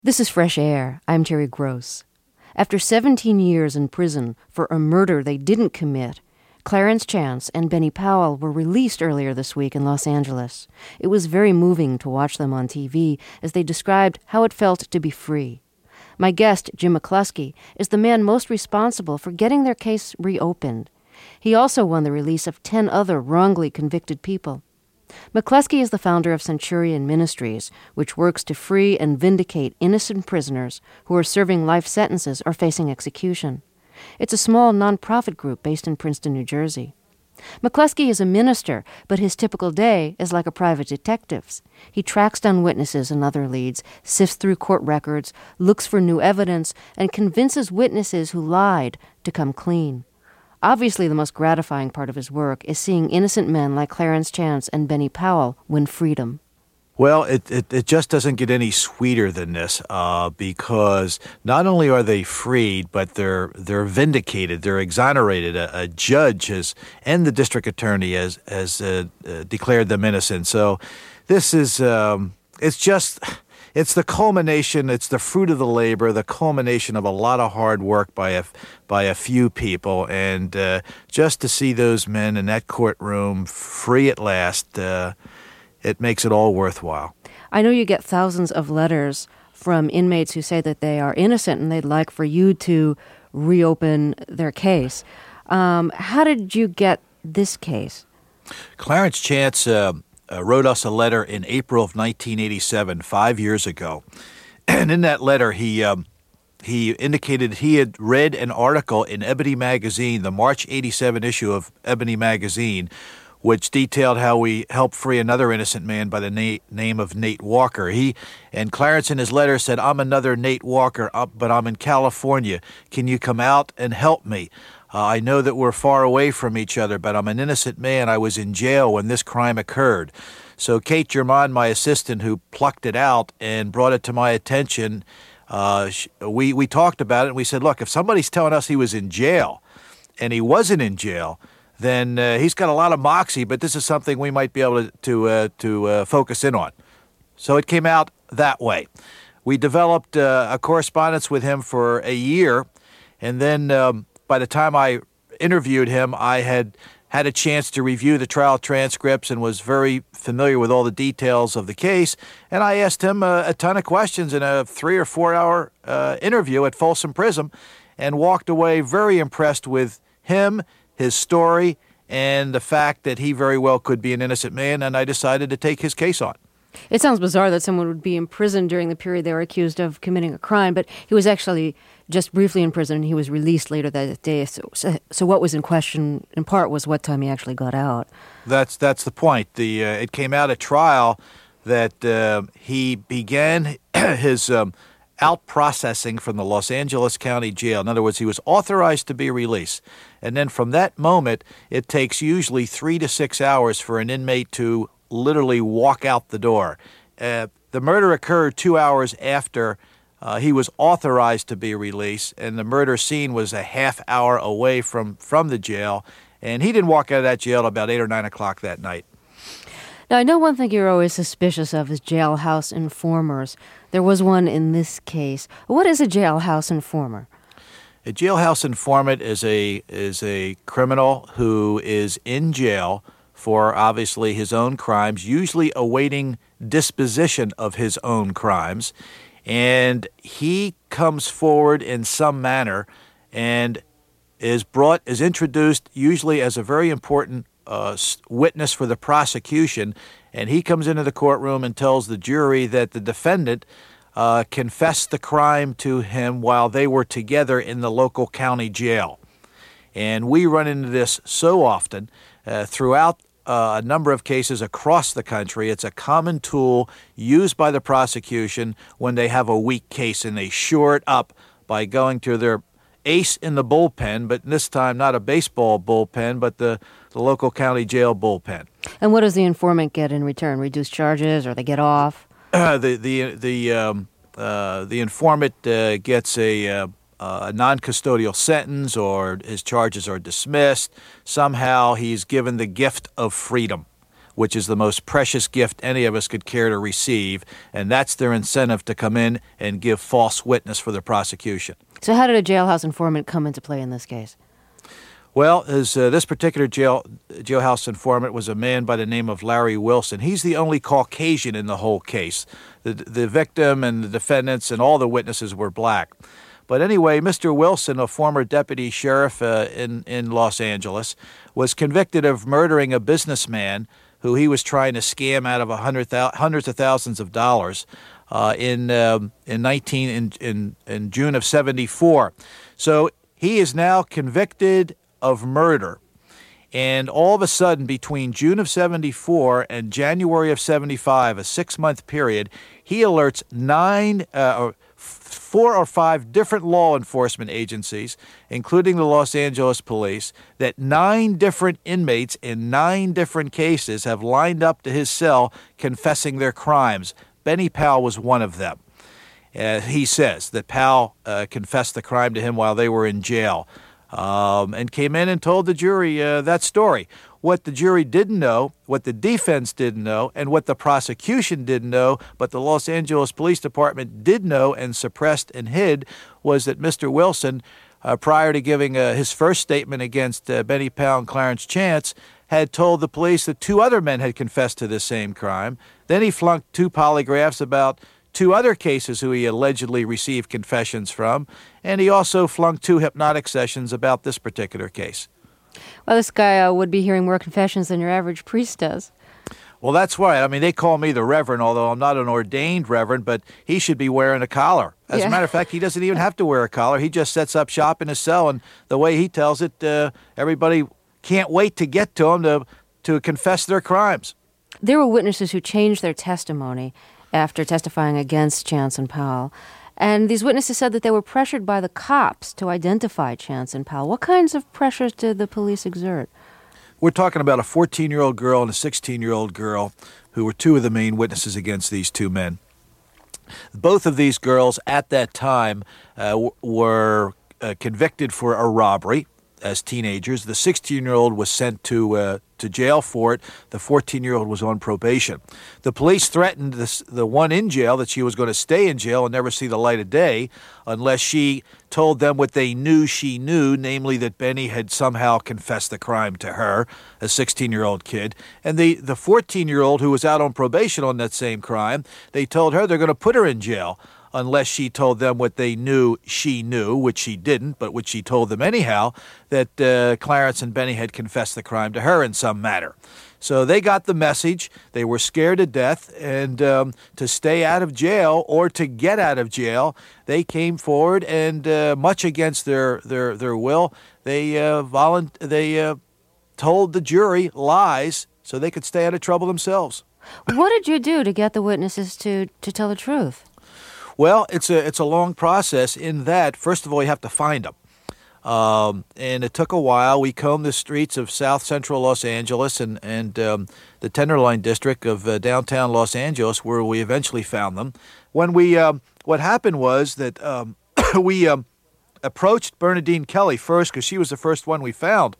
This is Fresh Air. I'm Terry Gross. After 17 years in prison for a murder they didn't commit, Clarence Chance and Benny Powell were released earlier this week in Los Angeles. It was very moving to watch them on TV as they described how it felt to be free. My guest, Jim McCluskey, is the man most responsible for getting their case reopened. He also won the release of 10 other wrongly convicted people. McCluskey is the founder of Centurion Ministries, which works to free and vindicate innocent prisoners who are serving life sentences or facing execution. It's a small nonprofit group based in Princeton, New Jersey. McCluskey is a minister, but his typical day is like a private detective's. He tracks down witnesses and other leads, sifts through court records, looks for new evidence, and convinces witnesses who lied to come clean. Obviously, the most gratifying part of his work is seeing innocent men like Clarence Chance and Benny Powell win freedom. Well, it just doesn't get any sweeter than this because not only are they freed, but they're vindicated, they're exonerated. A judge and the district attorney has declared them innocent. So this is it's the culmination, it's the fruit of the labor, the culmination of a lot of hard work by a few people. And just to see those men in that courtroom free at last, it makes it all worthwhile. I know you get thousands of letters from inmates who say that they are innocent and they'd like for you to reopen their case. How did you get this case? Clarence Chance wrote us a letter in April of 1987, 5 years ago. And in that letter, he indicated he had read an article in Ebony Magazine, the March 87 issue of Ebony Magazine, which detailed how we helped free another innocent man by the name of Nate Walker. And Clarence in his letter said, "I'm another Nate Walker, but I'm in California. Can you come out and help me? I know that we're far away from each other, but I'm an innocent man. I was in jail when this crime occurred." So Kate Germond, my assistant, who plucked it out and brought it to my attention, we talked about it, and we said, look, if somebody's telling us he was in jail, and he wasn't in jail, then he's got a lot of moxie, but this is something we might be able to focus in on. So it came out that way. We developed a correspondence with him for a year, and then by the time I interviewed him, I had a chance to review the trial transcripts and was very familiar with all the details of the case. And I asked him a ton of questions in a 3 or 4 hour interview at Folsom Prison and walked away very impressed with him, his story, and the fact that he very well could be an innocent man, and I decided to take his case on. It sounds bizarre that someone would be in prison during the period they were accused of committing a crime, but he was actually just briefly in prison and he was released later that day. So what was in question, in part, was what time he actually got out. That's the point. It came out at trial that he began his out processing from the Los Angeles County Jail. In other words, he was authorized to be released. And then from that moment, it takes usually 3 to 6 hours for an inmate to literally walk out the door. The murder occurred 2 hours after he was authorized to be released, and the murder scene was a half hour away from the jail, and he didn't walk out of that jail about 8 or 9 o'clock that night. Now, I know one thing you're always suspicious of is jailhouse informers. There was one in this case. What is a jailhouse informer? A jailhouse informant is a criminal who is in jail for obviously his own crimes, usually awaiting disposition of his own crimes, and he comes forward in some manner and is introduced usually as a very important witness for the prosecution, and he comes into the courtroom and tells the jury that the defendant confessed the crime to him while they were together in the local county jail. And we run into this so often throughout a number of cases across the country. It's a common tool used by the prosecution when they have a weak case, and they shore it up by going to their ace in the bullpen, but this time not a baseball bullpen, but the local county jail bullpen. And what does the informant get in return? Reduced charges, or they get off? The informant gets a non-custodial sentence, or his charges are dismissed. Somehow he's given the gift of freedom. which is the most precious gift any of us could care to receive, and that's their incentive to come in and give false witness for the prosecution. So how did a jailhouse informant come into play in this case? Well, this particular jailhouse informant was a man by the name of Larry Wilson. He's the only Caucasian in the whole case. The victim and the defendants and all the witnesses were black. But anyway, Mr. Wilson, a former deputy sheriff in Los Angeles, was convicted of murdering a businessman who he was trying to scam out of hundreds of thousands of dollars in June of '74. So he is now convicted of murder. And all of a sudden, between June of '74 and January of '75, a 6-month period, he alerts 4 or 5 different law enforcement agencies, including the Los Angeles Police, that 9 different inmates in 9 different cases have lined up to his cell confessing their crimes. Benny Powell was one of them. He says that Powell confessed the crime to him while they were in jail. And came in and told the jury that story. What the jury didn't know, what the defense didn't know, and what the prosecution didn't know, but the Los Angeles Police Department did know and suppressed and hid, was that Mr. Wilson, prior to giving his first statement against Benny Powell and Clarence Chance, had told the police that 2 other men had confessed to the same crime. Then he flunked 2 polygraphs about 2 other cases who he allegedly received confessions from, and he also flunked 2 hypnotic sessions about this particular case. Well, this guy would be hearing more confessions than your average priest does. Well, that's right. I mean, they call me the Reverend, although I'm not an ordained Reverend, but he should be wearing a collar. As a matter of fact, he doesn't even have to wear a collar. He just sets up shop in his cell, and the way he tells it, everybody can't wait to get to him to confess their crimes. There were witnesses who changed their testimony after testifying against Chance and Powell. And these witnesses said that they were pressured by the cops to identify Chance and Powell. What kinds of pressures did the police exert? We're talking about a 14-year-old girl and a 16-year-old girl who were 2 of the main witnesses against these 2 men. Both of these girls at that time were convicted for a robbery as teenagers. The 16-year-old was sent to jail for it. The 14-year-old was on probation. The police threatened the one in jail that she was going to stay in jail and never see the light of day unless she told them what they knew she knew, namely that Benny had somehow confessed the crime to her, a 16-year-old kid. And the 14-year-old who was out on probation on that same crime, they told her they're going to put her in jail unless she told them what they knew she knew, which she didn't, but which she told them anyhow, that Clarence and Benny had confessed the crime to her in some manner. So they got the message. They were scared to death, and to stay out of jail or to get out of jail, they came forward and, much against their will, they told the jury lies so they could stay out of trouble themselves. What did you do to get the witnesses to tell the truth? Well, it's a long process in that, first of all, you have to find them. And it took a while. We combed the streets of South Central Los Angeles and the Tenderloin district of downtown Los Angeles, where we eventually found them. When what happened was that we approached Bernadine Kelly first because she was the first one we found.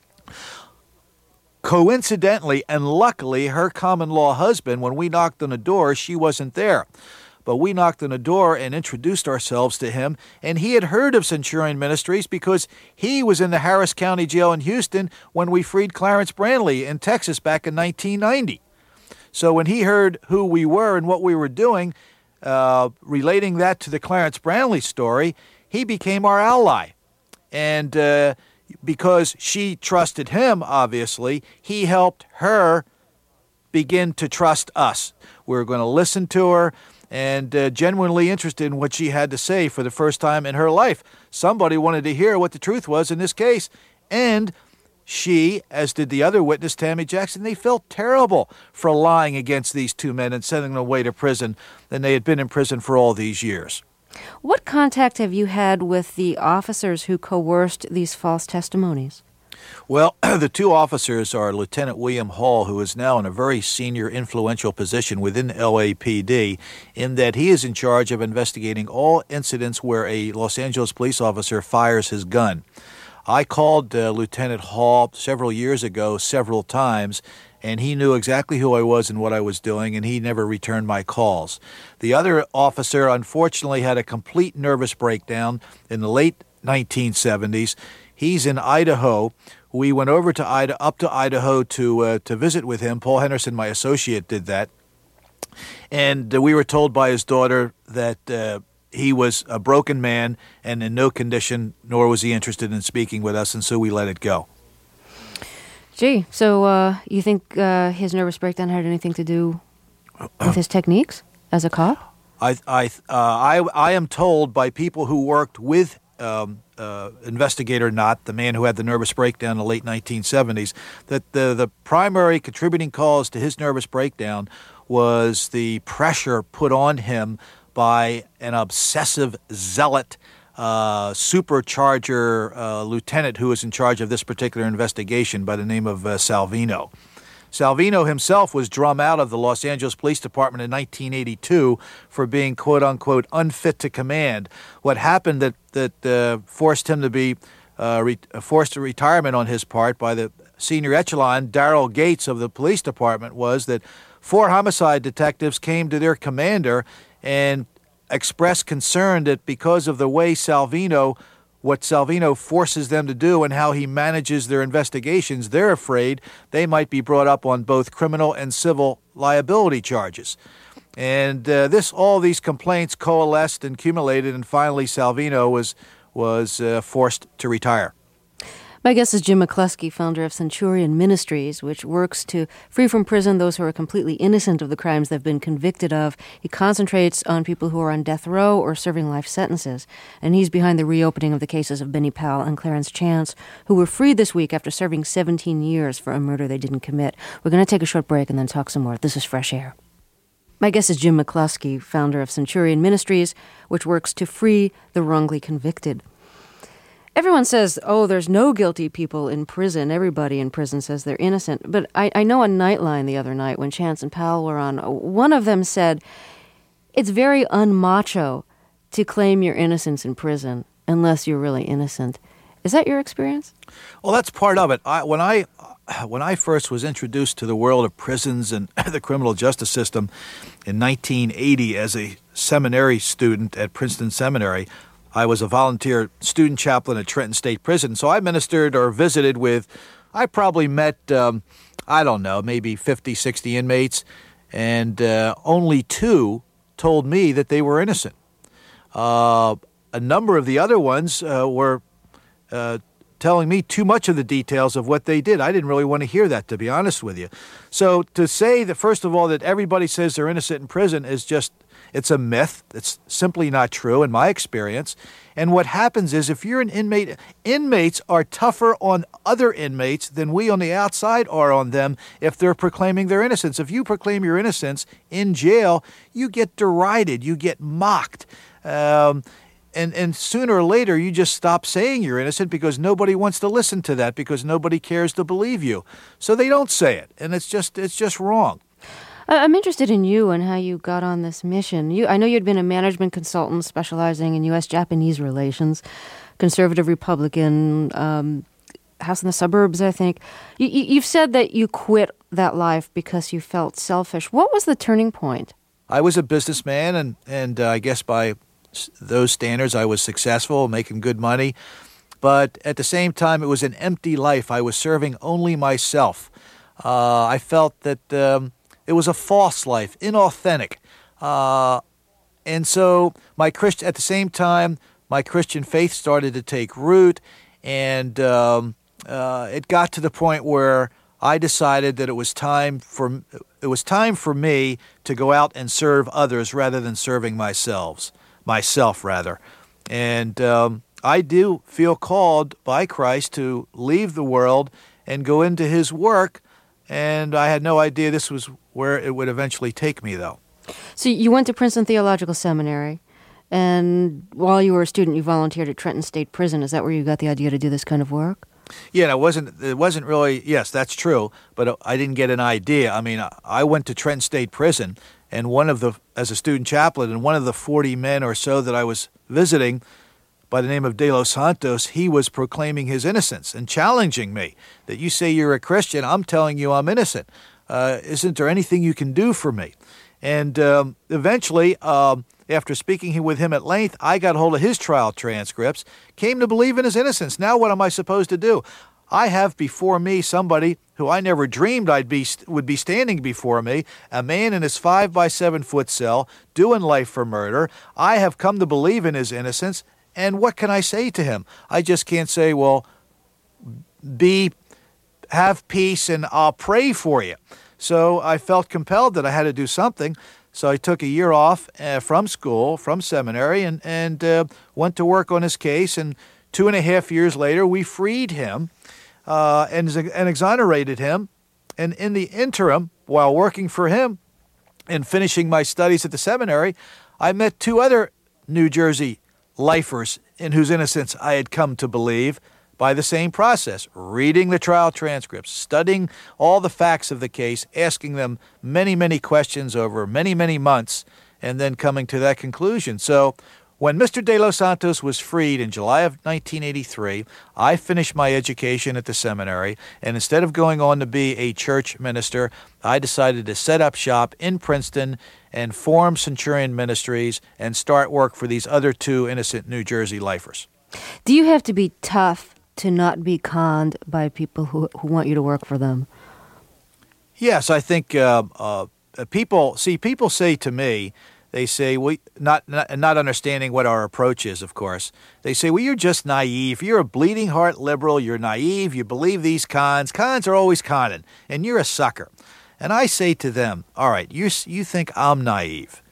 Coincidentally and luckily, her common-law husband, when we knocked on the door, she wasn't there. But we knocked on the door and introduced ourselves to him, and he had heard of Centurion Ministries because he was in the Harris County Jail in Houston when we freed Clarence Brantley in Texas back in 1990. So when he heard who we were and what we were doing, relating that to the Clarence Brantley story, he became our ally. And because she trusted him, obviously, he helped her begin to trust us. We were going to listen to her and genuinely interested in what she had to say for the first time in her life. Somebody wanted to hear what the truth was in this case. And she, as did the other witness, Tammy Jackson, they felt terrible for lying against these 2 men and sending them away to prison, and they had been in prison for all these years. What contact have you had with the officers who coerced these false testimonies? Well, the 2 officers are Lieutenant William Hall, who is now in a very senior, influential position within LAPD, in that he is in charge of investigating all incidents where a Los Angeles police officer fires his gun. I called Lieutenant Hall several years ago several times, and he knew exactly who I was and what I was doing, and he never returned my calls. The other officer, unfortunately, had a complete nervous breakdown in the late 1970s. He's in Idaho. We went over to up to Idaho to visit with him. Paul Henderson, my associate, did that. And we were told by his daughter that he was a broken man and in no condition, nor was he interested in speaking with us, and so we let it go. Gee, so you think his nervous breakdown had anything to do with his techniques as a cop? I am told by people who worked with Investigator Knott, the man who had the nervous breakdown in the late 1970s, that the primary contributing cause to his nervous breakdown was the pressure put on him by an obsessive zealot supercharger lieutenant who was in charge of this particular investigation by the name of Salvino. Salvino himself was drummed out of the Los Angeles Police Department in 1982 for being, quote-unquote, unfit to command. What happened that forced him to be forced to retirement on his part by the senior echelon, Darrell Gates of the police department, was that 4 homicide detectives came to their commander and expressed concern that because of the way what Salvino forces them to do and how he manages their investigations, they're afraid they might be brought up on both criminal and civil liability charges. And all these complaints coalesced and accumulated, and finally Salvino was forced to retire. My guest is Jim McCluskey, founder of Centurion Ministries, which works to free from prison those who are completely innocent of the crimes they've been convicted of. He concentrates on people who are on death row or serving life sentences. And he's behind the reopening of the cases of Benny Powell and Clarence Chance, who were freed this week after serving 17 years for a murder they didn't commit. We're going to take a short break and then talk some more. This is Fresh Air. My guest is Jim McCluskey, founder of Centurion Ministries, which works to free the wrongly convicted. Everyone says, oh, there's no guilty people in prison. Everybody in prison says they're innocent. But I know on Nightline the other night when Chance and Powell were on, one of them said, it's very unmacho to claim your innocence in prison unless you're really innocent. Is that your experience? Well, that's part of it. When I first was introduced to the world of prisons and the criminal justice system in 1980 as a seminary student at Princeton Seminary, I was a volunteer student chaplain at Trenton State Prison. So I ministered or visited with, I probably met, maybe 50, 60 inmates, and only 2 told me that they were innocent. A number of the other ones were telling me too much of the details of what they did. I didn't really want to hear that, to be honest with you. So to say that, first of all, that everybody says they're innocent in prison is just, it's a myth. It's simply not true in my experience. And what happens is if you're an inmate, inmates are tougher on other inmates than we on the outside are on them if they're proclaiming their innocence. If you proclaim your innocence in jail, you get derided, you get mocked. And sooner or later, you just stop saying you're innocent because nobody wants to listen to that, because nobody cares to believe you. So they don't say it, and it's just wrong. I'm interested in you and how you got on this mission. I know you'd been a management consultant specializing in U.S.-Japanese relations, conservative Republican, house in the suburbs, I think. You've said that you quit that life because you felt selfish. What was the turning point? I was a businessman, and I guess by those standards I was successful, making good money. But at the same time, it was an empty life. I was serving only myself. I felt that it was a false life, inauthentic. And so at the same time, my Christian faith started to take root, and it got to the point where I decided that it was time for me to go out and serve others rather than serving myself. And I do feel called by Christ to leave the world and go into his work, and I had no idea this was where it would eventually take me, though. So you went to Princeton Theological Seminary, and while you were a student, you volunteered at Trenton State Prison. Is that where you got the idea to do this kind of work? Yeah, it wasn't really, yes, that's true, but I didn't get an idea. I mean, I went to Trenton State Prison, and as a student chaplain, and one of the 40 men or so that I was visiting by the name of De Los Santos, he was proclaiming his innocence and challenging me that you say you're a Christian, I'm telling you I'm innocent. Isn't there anything you can do for me? And eventually, after speaking with him at length, I got hold of his trial transcripts, came to believe in his innocence. Now what am I supposed to do? I have before me somebody who I never dreamed would be standing before me, a man in his 5 by 7 foot cell, doing life for murder. I have come to believe in his innocence, and what can I say to him? I just can't say, well, have peace and I'll pray for you. So I felt compelled that I had to do something. So I took a year off from school, from seminary, and went to work on his case. And 2.5 years later, we freed him and exonerated him. And in the interim, while working for him and finishing my studies at the seminary, I met 2 other New Jersey lifers in whose innocence I had come to believe by the same process, reading the trial transcripts, studying all the facts of the case, asking them many, many questions over many, many months, and then coming to that conclusion. So when Mr. De Los Santos was freed in July of 1983, I finished my education at the seminary, and instead of going on to be a church minister, I decided to set up shop in Princeton and form Centurion Ministries and start work for these other 2 innocent New Jersey lifers. Do you have to be tough to not be conned by people who want you to work for them? Yes, I think people say to me, they say, well, not understanding what our approach is, of course. They say, well, you're just naive. You're a bleeding heart liberal. You're naive. You believe these cons. Cons are always conning, and you're a sucker. And I say to them, all right, you think I'm naive.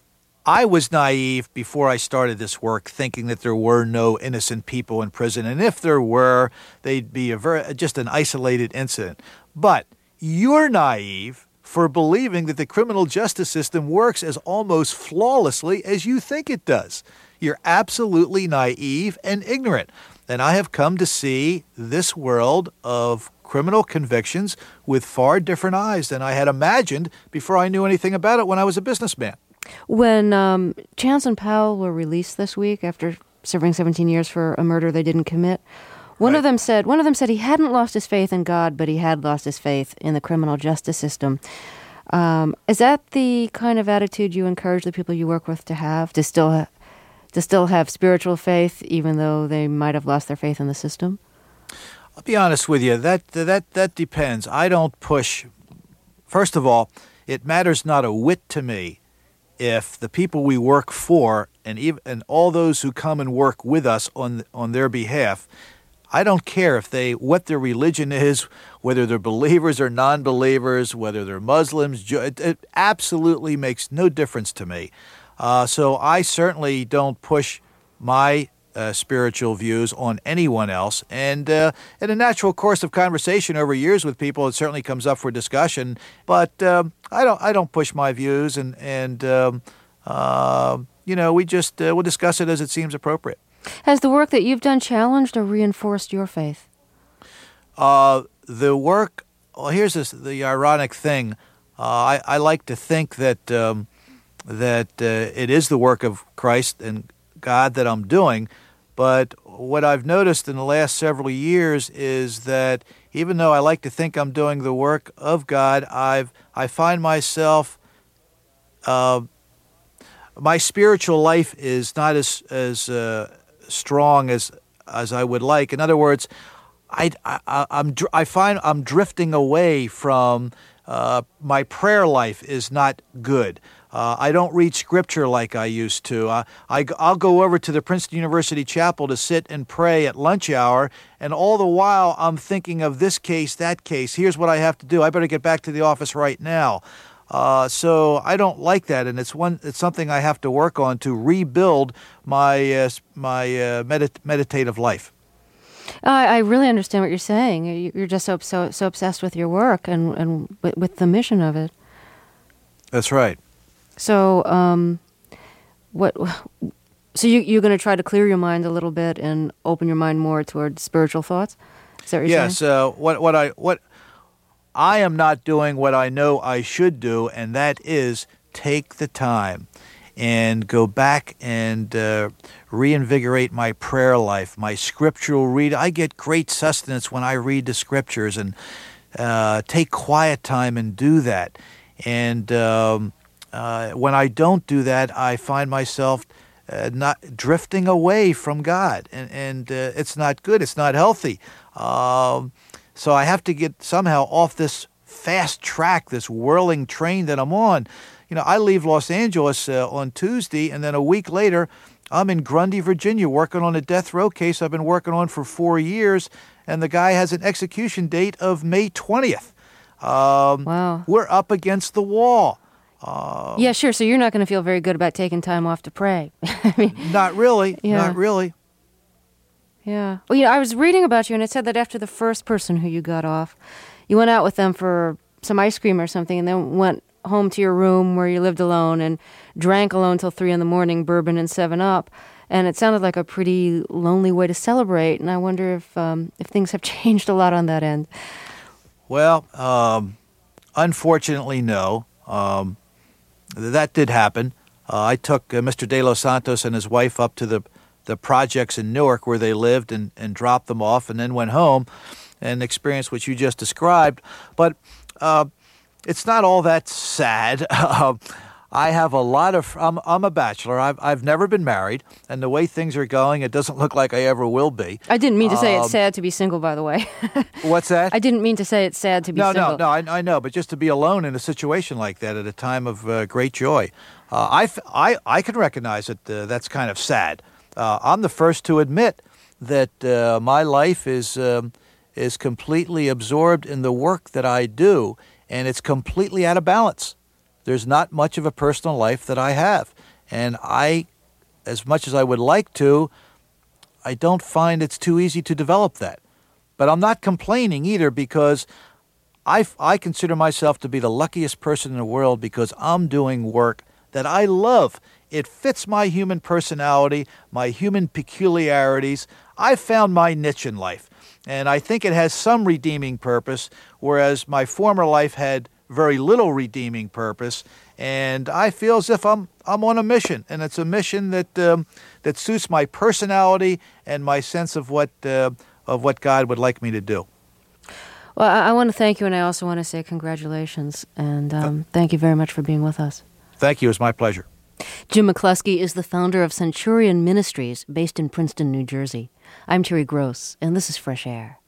I was naive before I started this work, thinking that there were no innocent people in prison. And if there were, they'd be just an isolated incident. But you're naive for believing that the criminal justice system works as almost flawlessly as you think it does. You're absolutely naive and ignorant. And I have come to see this world of criminal convictions with far different eyes than I had imagined before I knew anything about it when I was a businessman. When Chance and Powell were released this week after serving 17 years for a murder they didn't commit, one of them said he hadn't lost his faith in God, but he had lost his faith in the criminal justice system. Is that the kind of attitude you encourage the people you work with to have, to still have spiritual faith, even though they might have lost their faith in the system? I'll be honest with you. That depends. I don't push. First of all, it matters not a whit to me if the people we work for and all those who come and work with us on their behalf, I don't care what their religion is, whether they're believers or non-believers, whether they're Muslims. It absolutely makes no difference to me. So I certainly don't push my spiritual views on anyone else. And in a natural course of conversation over years with people, it certainly comes up for discussion. But I don't push my views, and we just we'll discuss it as it seems appropriate. Has the work that you've done challenged or reinforced your faith? The work. Well, here's the ironic thing. I like to think that it is the work of Christ and God that I'm doing, but what I've noticed in the last several years is that even though I like to think I'm doing the work of God, I find myself my spiritual life is not as strong as I would like. In other words, I find I'm drifting away from my prayer life is not good. I don't read Scripture like I used to. I'll go over to the Princeton University Chapel to sit and pray at lunch hour, and all the while I'm thinking of this case, that case. Here's what I have to do. I better get back to the office right now. So I don't like that, and it's something I have to work on to rebuild my meditative life. I really understand what you're saying. You're just so obsessed with your work and with the mission of it. That's right. So, So you're going to try to clear your mind a little bit and open your mind more toward spiritual thoughts? Is that what you're saying? Yes. What I am not doing what I know I should do, and that is take the time and go back and reinvigorate my prayer life, my scriptural read. I get great sustenance when I read the scriptures and take quiet time and do that. And when I don't do that, I find myself not drifting away from God, and it's not good. It's not healthy. So I have to get somehow off this fast track, this whirling train that I'm on. I leave Los Angeles on Tuesday, and then a week later, I'm in Grundy, Virginia, working on a death row case I've been working on for 4 years, and the guy has an execution date of May 20th. Wow. We're up against the wall. Yeah, sure. So you're not going to feel very good about taking time off to pray. I mean, not really. Yeah. Not really. Yeah. Well, I was reading about you, and it said that after the first person who you got off, you went out with them for some ice cream or something, and then went home to your room where you lived alone and drank alone till 3 a.m, bourbon and 7-Up. And it sounded like a pretty lonely way to celebrate. And I wonder if things have changed a lot on that end. Well, unfortunately, no. That did happen. I took Mr. De Los Santos and his wife up to the projects in Newark where they lived and dropped them off, and then went home and experienced what you just described. But it's not all that sad. I have a lot of. I'm a bachelor. I've never been married, and the way things are going, it doesn't look like I ever will be. I didn't mean to say it's sad to be single, by the way. What's that? I didn't mean to say it's sad to be single. No. I know, but just to be alone in a situation like that at a time of great joy, I can recognize that that's kind of sad. I'm the first to admit that my life is completely absorbed in the work that I do, and it's completely out of balance. There's not much of a personal life that I have. And as much as I would like to, I don't find it's too easy to develop that. But I'm not complaining either, because I consider myself to be the luckiest person in the world because I'm doing work that I love. It fits my human personality, my human peculiarities. I've found my niche in life, and I think it has some redeeming purpose, whereas my former life had very little redeeming purpose, and I feel as if I'm on a mission, and it's a mission that suits my personality and my sense of what God would like me to do. Well, I want to thank you, and I also want to say congratulations, and thank you very much for being with us. Thank you. It's my pleasure. Jim McCluskey is the founder of Centurion Ministries, based in Princeton, New Jersey. I'm Terry Gross, and this is Fresh Air.